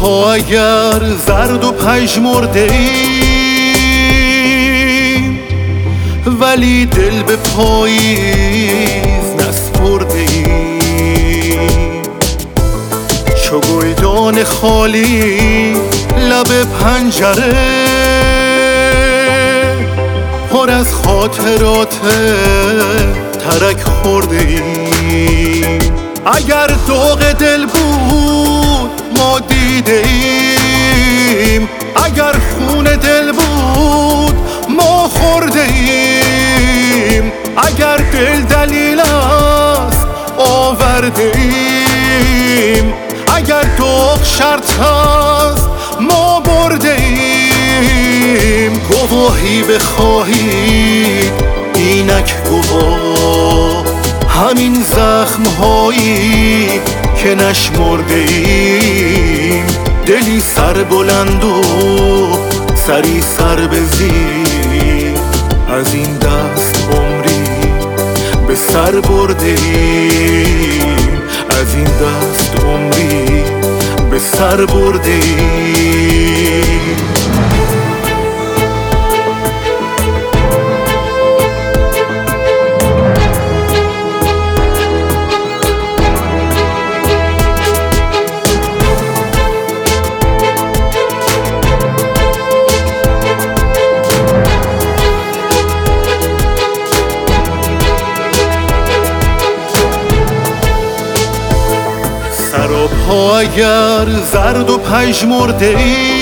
پا اگر زرد و پژمرده ایم، ولی دل به پاییز نسپرده ایم. چو گلدان خالی لب پنجره، پر از خاطرات ترک خورده ایم. اگر داغ دل بود ما دیده ایم، اگر خون دل بود ما خورده ایم. اگر دل دلیل است آورده ایم، اگر داغ شرط است ما برده ایم. گواهی بخواهید اینک گواه، همین زخم هایی که نشمرده ایم. دلی سر بلند و سری سر به زیر، از این دست عمری به سر برده ایم. از این دست عمری به سر برده ایم. پا اگر زرد و پژمرده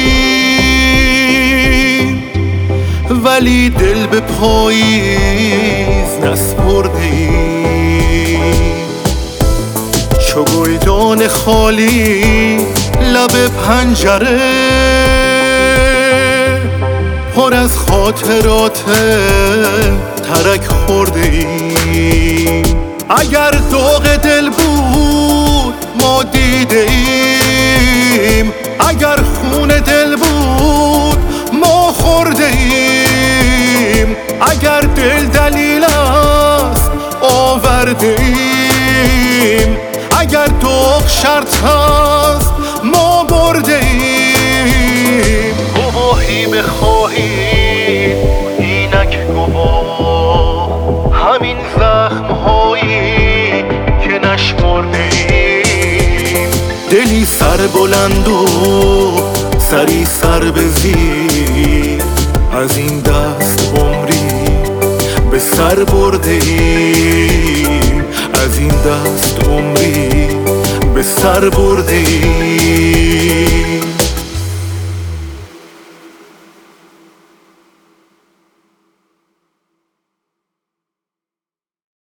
ایم، ولی دل به پاییز نسپرده ایم. چو گلدان خالی لب پنجره، پر از خاطرات ترک خورده ایم. اگر داغ دل بود ما دیده ایم، اگر خون دل بود ما خورده ایم. اگر دل دلیل است آورده ایم، اگر داغ شرط است ما برده ایم. گواهی بخواهید اینک گواه، همین زخم هایی که نشمرده ایم. دلی سر بلند و سری سر به زیر، از این دست عمری به سر برده ایم. از این دست عمری به سر برده ایم.